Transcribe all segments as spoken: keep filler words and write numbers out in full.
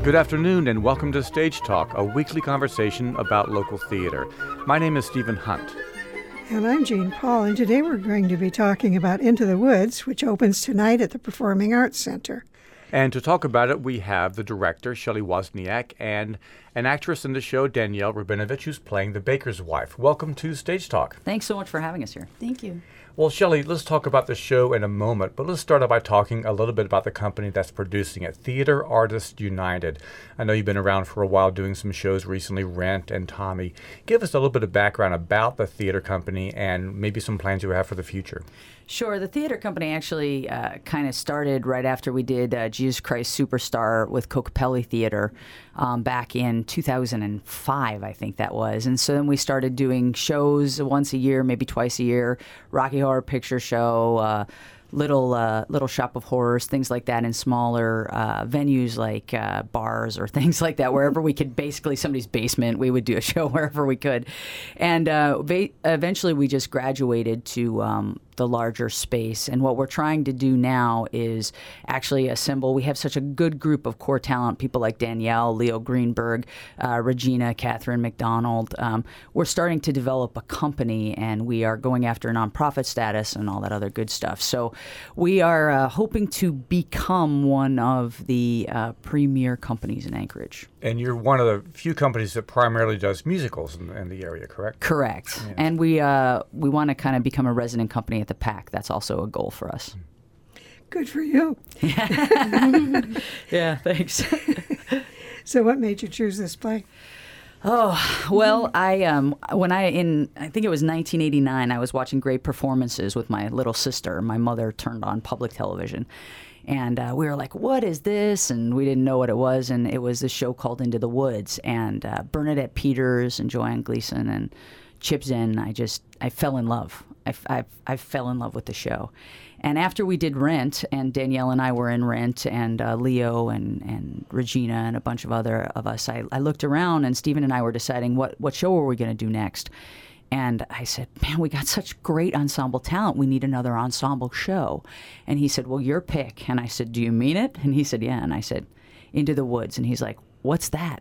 Good afternoon and welcome to Stage Talk, a weekly conversation about local theater. My name is Stephen Hunt. And I'm Jean Paul, and today we're going to be talking about Into the Woods, which opens tonight at the Performing Arts Center. And to talk about it, we have the director, Shelley Wozniak, and an actress in the show, Danielle Rabinovich, who's playing the baker's wife. Welcome to Stage Talk. Thanks so much for having us here. Thank you. Well, Shelley, let's talk about the show in a moment, but let's start out by talking a little bit about the company that's producing it, Theater Artists United. I know you've been around for a while doing some shows recently, Rent and Tommy. Give us a little bit of background about the theater company and maybe some plans you have for the future. Sure. The theater company actually uh, kind of started right after we did uh, Jesus Christ Superstar with Kokopelli Theater um, back in two thousand five, I think that was. And so then we started doing shows once a year, maybe twice a year, Rocky Horror Picture Show, uh, Little uh, Little Shop of Horrors, things like that in smaller uh, venues like uh, bars or things like that, wherever we could, basically somebody's basement, we would do a show wherever we could. And uh, va- eventually we just graduated to um, the larger space. And what we're trying to do now is actually assemble. We have such a good group of core talent, people like Danielle, Leo Greenberg, uh, Regina, Catherine McDonald. Um, we're starting to develop a company, and we are going after nonprofit status and all that other good stuff. So we are uh, hoping to become one of the uh, premier companies in Anchorage. And you're one of the few companies that primarily does musicals in, in the area, correct? Correct. Yeah. And we uh, we want to kind of become a resident company at the P A C. That's also a goal for us. Good for you. Yeah, thanks. So what made you choose this play? Oh, well, I um when I in I think it was nineteen eighty-nine, I was watching Great Performances with my little sister. My mother turned on public television. And uh, we were like, what is this? And we didn't know what it was. And it was this show called Into the Woods. And uh, Bernadette Peters and Joanne Gleason and Chip Zen, I just, I fell in love. I, I, I fell in love with the show. And after we did Rent, and Danielle and I were in Rent, and uh, Leo and, and Regina and a bunch of other of us, I, I looked around, and Stephen and I were deciding what, what show were we going to do next. And I said, man, we got such great ensemble talent. We need another ensemble show. And he said, well, your pick. And I said, do you mean it? And he said, yeah. And I said, Into the Woods. And he's like, what's that?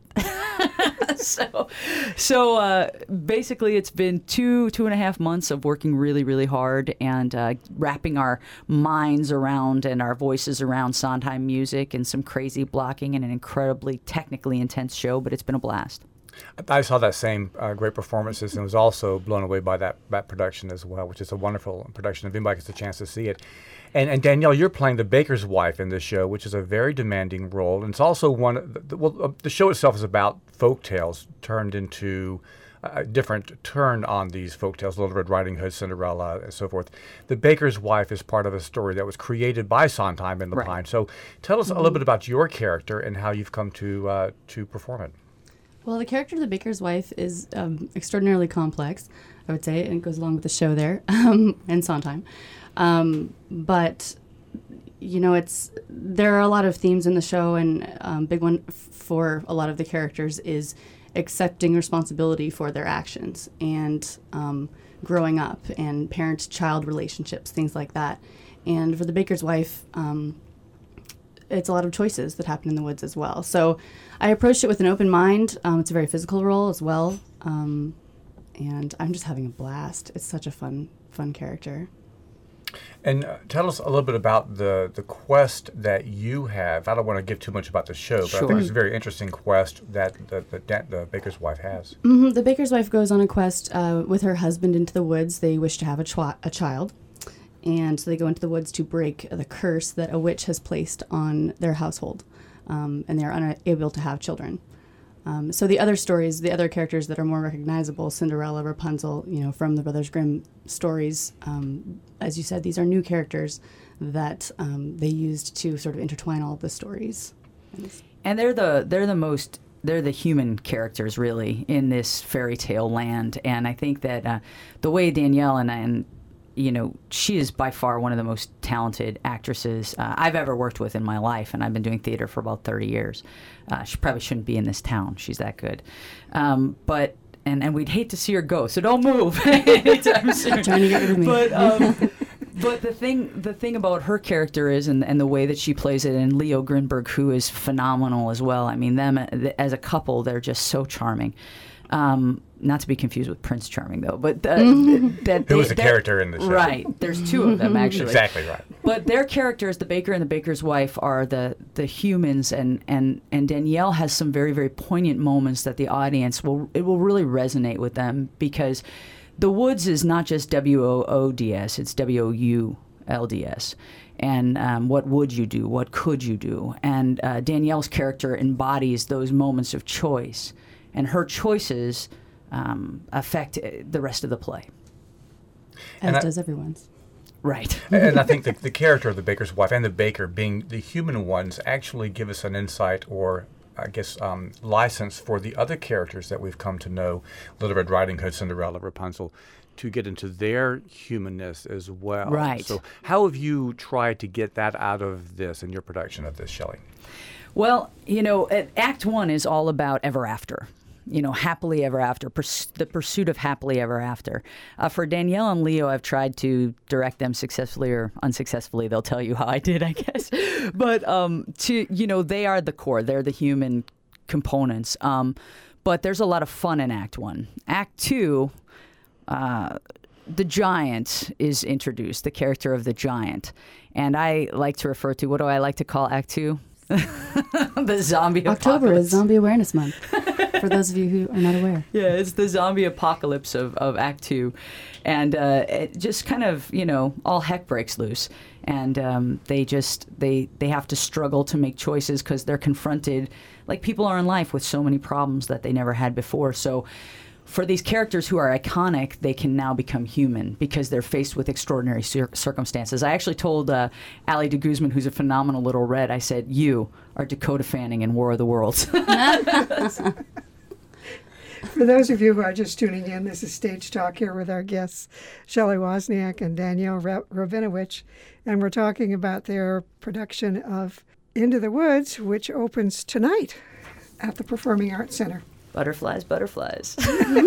so so uh, basically it's been two, two and a half months of working really, really hard and uh, wrapping our minds around and our voices around Sondheim music and some crazy blocking and an incredibly technically intense show. But it's been a blast. I saw that same uh, Great Performances and was also blown away by that, that production as well, which is a wonderful production if anybody gets a chance to see it. And, and Danielle, you're playing the baker's wife in this show, which is a very demanding role. And it's also one, the, well, uh, the show itself is about folk tales turned into a different turn on these folk tales, Little Red Riding Hood, Cinderella, and so forth. The baker's wife is part of a story that was created by Sondheim in the Right. Pine. So tell us mm-hmm. a little bit about your character and how you've come to uh, to perform it. Well, the character of the baker's wife is um, extraordinarily complex, I would say, and it goes along with the show there um, and Sondheim. Um, but, you know, it's there are a lot of themes in the show, and um, big one f- for a lot of the characters is accepting responsibility for their actions and um, growing up and parent-child relationships, things like that. And for the baker's wife, um, it's a lot of choices that happen in the woods as well. So I approached it with an open mind. Um, it's a very physical role as well. Um, and I'm just having a blast. It's such a fun, fun character. And uh, tell us a little bit about the, the quest that you have. I don't want to give too much about the show, but Sure. I think it's a very interesting quest that the, the, the baker's wife has. Mm-hmm. The baker's wife goes on a quest uh, with her husband into the woods. They wish to have a, ch- a child. And so they go into the woods to break the curse that a witch has placed on their household. Um, and they're unable to have children. Um, so the other stories, the other characters that are more recognizable, Cinderella, Rapunzel, you know, from the Brothers Grimm stories, um, as you said, these are new characters that um, they used to sort of intertwine all of the stories. And they're the they're the most they're the human characters really in this fairy tale land. And I think that uh, the way Danielle and and you know, she is by far one of the most talented actresses uh, I've ever worked with in my life, and I've been doing theater for about thirty years. Uh, she probably shouldn't be in this town. She's that good. Um, but and, and we'd hate to see her go, so don't move anytime soon. Trying to get rid of me. But um, But the thing, the thing about her character is, and, and the way that she plays it, and Leo Grinberg, who is phenomenal as well. I mean, them as a couple, they're just so charming. Um, not to be confused with Prince Charming, though, but uh, that who was a that, character in the show? Right, there's two of them actually. Exactly right. But their characters, the baker and the baker's wife, are the the humans, and and and Danielle has some very very poignant moments that the audience will it will really resonate with them, because The Woods is not just W O O D S, it's W O U L D S. And um, what would you do? What could you do? And uh, Danielle's character embodies those moments of choice, and her choices um, affect the rest of the play. As I, does everyone's. Right. And I think the, the character of the baker's wife and the baker being the human ones actually give us an insight, or I guess um, license for the other characters that we've come to know, Little Red Riding Hood, Cinderella, Rapunzel, to get into their humanness as well. Right. So how have you tried to get that out of this in your production of this, Shelley? Well, you know, Act One is all about ever after. You know, happily ever after, purs- the pursuit of happily ever after. Uh, for Danielle and Leo, I've tried to direct them successfully or unsuccessfully. They'll tell you how I did, I guess. But, um, to you know, they are the core. They're the human components. Um, but there's a lot of fun in Act One. Act Two, uh, the giant is introduced, the character of the giant. And I like to refer to, what do I like to call Act Two? The zombie October apocalypse. is Zombie Awareness Month, for those of you who are not aware. Yeah, it's the zombie apocalypse of, of Act Two. And uh, it just kind of, you know, all heck breaks loose. And um, they just, they, they have to struggle to make choices because they're confronted, like people are in life, with so many problems that they never had before. So for these characters who are iconic, they can now become human because they're faced with extraordinary cir- circumstances. I actually told uh, Ali de Guzman, who's a phenomenal Little Red, I said, you are Dakota Fanning in War of the Worlds. For those of you who are just tuning in, this is Stage Talk here with our guests, Shelley Wozniak and Danielle Rabinowitz, and we're talking about their production of Into the Woods, which opens tonight at the Performing Arts Center. Butterflies, butterflies.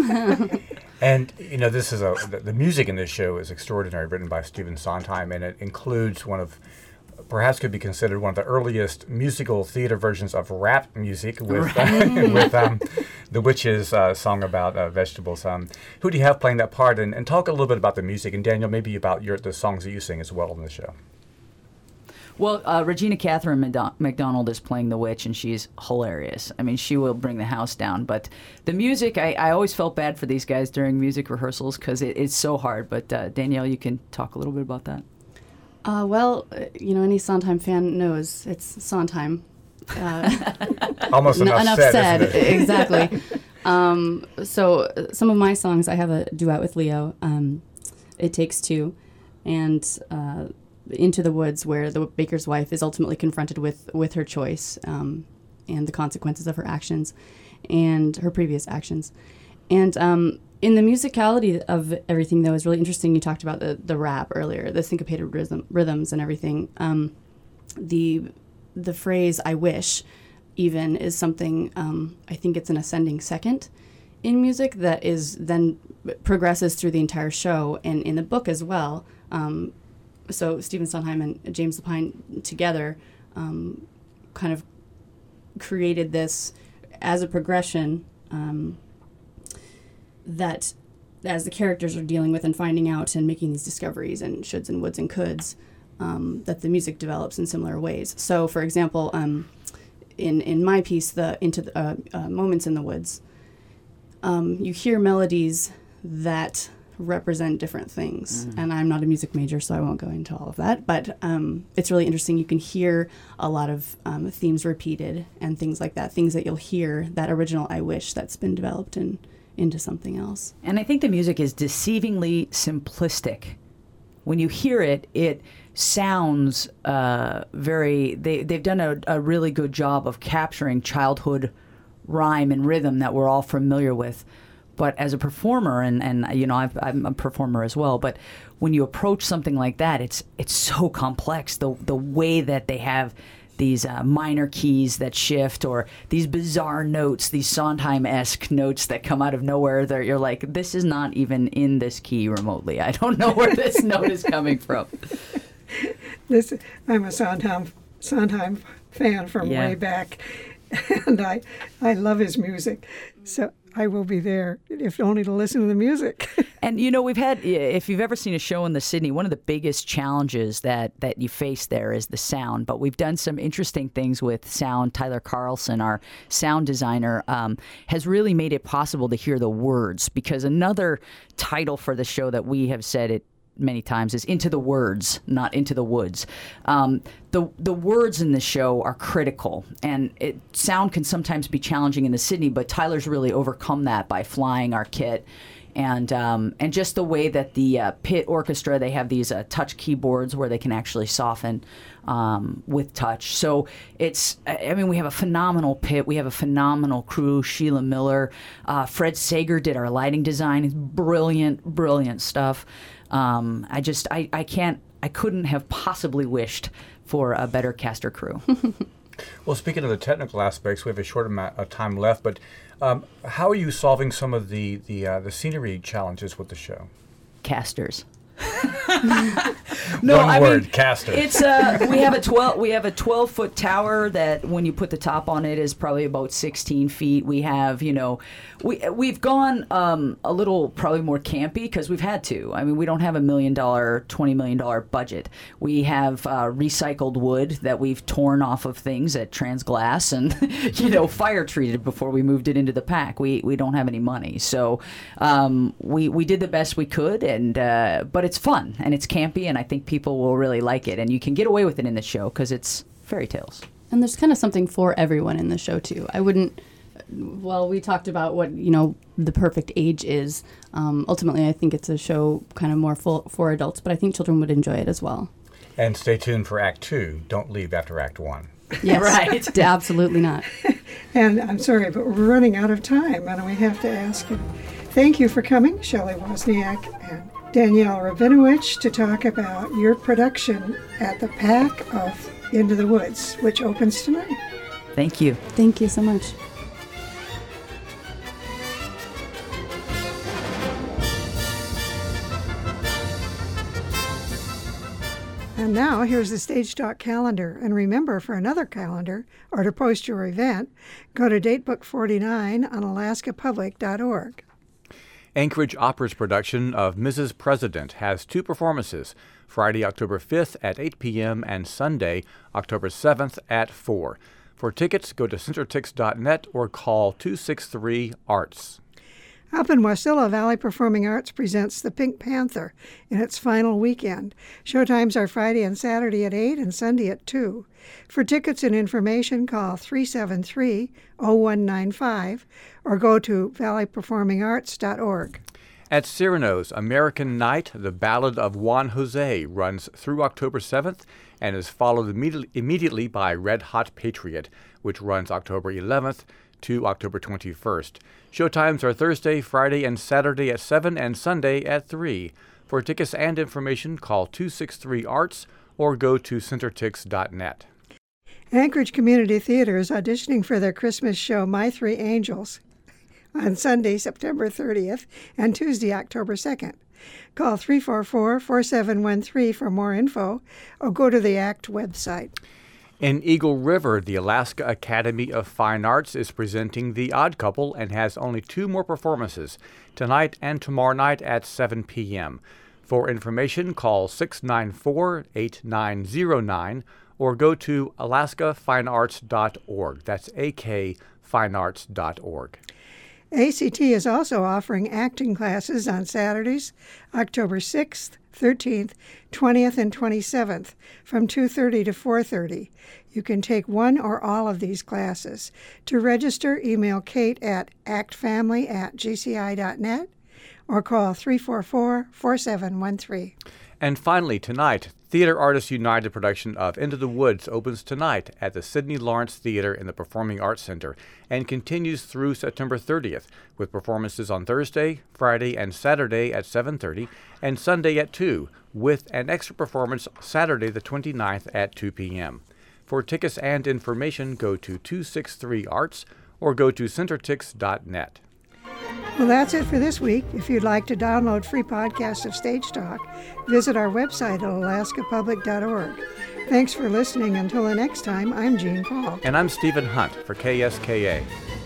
And, you know, this is a the, the music in this show is extraordinary, written by Stephen Sondheim, and it includes one of, perhaps could be considered one of the earliest musical theater versions of rap music with right. uh, with um, the Witches' uh, song about uh, vegetables. Um, who do you have playing that part? And, and talk a little bit about the music, and Daniel, maybe about your the songs that you sing as well in the show. Well, uh, Regina Catherine McDonald is playing the witch, and she's hilarious. I mean, she will bring the house down. But the music, I, I always felt bad for these guys during music rehearsals because it, it's so hard. But uh, Danielle, you can talk a little bit about that. Uh, well, you know, any Sondheim fan knows it's Sondheim. Uh, Almost enough, enough said, said. Isn't it? Exactly. um, so uh, some of my songs, I have a duet with Leo. Um, It Takes Two, and uh, Into the Woods, where the baker's wife is ultimately confronted with, with her choice um, and the consequences of her actions and her previous actions. And um, in the musicality of everything, though, is really interesting. You talked about the, the rap earlier, the syncopated rhythm, rhythms and everything. Um, the the phrase "I wish" even is something, um, I think it's an ascending second in music that is then progresses through the entire show and in the book as well. Um, so Stephen Sondheim and James Lapine together um, kind of created this as a progression um, that as the characters are dealing with and finding out and making these discoveries and shoulds and woulds and coulds, um, that the music develops in similar ways. So, for example, um, in in my piece, the into the, uh, uh, Moments in the Woods, um, you hear melodies that represent different things. Mm. And I'm not a music major, so I won't go into all of that. But um, it's really interesting. You can hear a lot of um, themes repeated and things like that, things that you'll hear, that original I Wish that's been developed in, into something else. And I think the music is deceivingly simplistic. When you hear it, it sounds uh, very, they, they've done a, a really good job of capturing childhood rhyme and rhythm that we're all familiar with. But as a performer, and, and you know, I've, I'm a performer as well, but when you approach something like that, it's it's so complex. The the way that they have these uh, minor keys that shift, or these bizarre notes, these Sondheim-esque notes that come out of nowhere that you're like, this is not even in this key remotely. I don't know where this note is coming from. This I'm a Sondheim Sondheim fan from Yeah. way back, and I I love his music. So I will be there, if only to listen to the music. And, you know, we've had, if you've ever seen a show in the Sydney, one of the biggest challenges that, that you face there is the sound. But we've done some interesting things with sound. Tyler Carlson, our sound designer, um, has really made it possible to hear the words, because another title for the show that we have said it many times is Into the Words, not Into the Woods. Um, the the words in the show are critical, and it, sound can sometimes be challenging in the Sydney, but Tyler's really overcome that by flying our kit. And um, and just the way that the uh, pit orchestra, they have these uh, touch keyboards where they can actually soften um, with touch. So it's, I mean, we have a phenomenal pit. We have a phenomenal crew. Sheila Miller, uh, Fred Sager did our lighting design. It's brilliant, brilliant stuff. Um, I just, I, I can't, I couldn't have possibly wished for a better caster crew. Well, speaking of the technical aspects, we have a short amount of time left, but um, how are you solving some of the the, uh, the scenery challenges with the show? Casters. No, One I word, mean, caster. It's uh, we have a twelve we have a twelve foot tower that when you put the top on it is probably about sixteen feet. We have, you know, we we've gone um, a little probably more campy because we've had to. I mean, we don't have a million dollar, twenty million dollar budget. We have uh, recycled wood that we've torn off of things at Transglass and you know fire treated before we moved it into the pack. We we don't have any money, so um, we we did the best we could, and uh, but it's fun and it's campy, and I think people will really like it, and you can get away with it in the show because it's fairy tales. And there's kind of something for everyone in the show too. I wouldn't. Well, we talked about what you know the perfect age is. Um, ultimately, I think it's a show kind of more full for adults, but I think children would enjoy it as well. And stay tuned for Act Two. Don't leave after Act One. Yes, Right. D- absolutely not. And I'm sorry, but we're running out of time, and we have to ask you. Thank you for coming, Shelley Wozniak and Danielle Rabinowitz, to talk about your production at the Pack of Into the Woods, which opens tonight. Thank you. Thank you so much. And now, here's the Stage Talk calendar. And remember, for another calendar, or to post your event, go to Datebook forty-nine on alaska public dot org. Anchorage Opera's production of Missus President has two performances, Friday, October fifth at eight p.m. and Sunday, October seventh at four. For tickets, go to centertix dot net or call two six three arts. Up in Wasilla, Valley Performing Arts presents The Pink Panther in its final weekend. Showtimes are Friday and Saturday at eight and Sunday at two. For tickets and information, call three seven three, zero one nine five or go to valley performing arts dot org. At Cyrano's, American Night, The Ballad of Juan Jose runs through October seventh and is followed immediately, immediately by Red Hot Patriot, which runs October eleventh to October twenty-first. Showtimes are Thursday, Friday, and Saturday at seven and Sunday at three. For tickets and information, call two six three arts or go to centertix dot net. Anchorage Community Theater is auditioning for their Christmas show My Three Angels on Sunday, September thirtieth and Tuesday, October second. Call three four four, four seven one three for more info or go to the ACT website. In Eagle River, the Alaska Academy of Fine Arts is presenting The Odd Couple and has only two more performances, tonight and tomorrow night at seven p.m. For information, call six nine four, eight nine zero nine or go to alaska fine arts dot org. That's A K fine arts dot org. A C T is also offering acting classes on Saturdays, October sixth, thirteenth, twentieth, and twenty-seventh from two thirty to four thirty. You can take one or all of these classes. To register, email Kate at actfamily at g c i dot net or call three four four, four seven one three. And finally, tonight, Theater Artists United production of Into the Woods opens tonight at the Sidney Lawrence Theater in the Performing Arts Center and continues through September thirtieth with performances on Thursday, Friday, and Saturday at seven thirty and Sunday at two, with an extra performance Saturday the twenty-ninth at two p.m. For tickets and information, go to two sixty-three arts or go to centertix dot net. Well, that's it for this week. If you'd like to download free podcasts of Stage Talk, visit our website at alaska public dot org. Thanks for listening. Until the next time, I'm Jean Paul. And I'm Stephen Hunt for K S K A.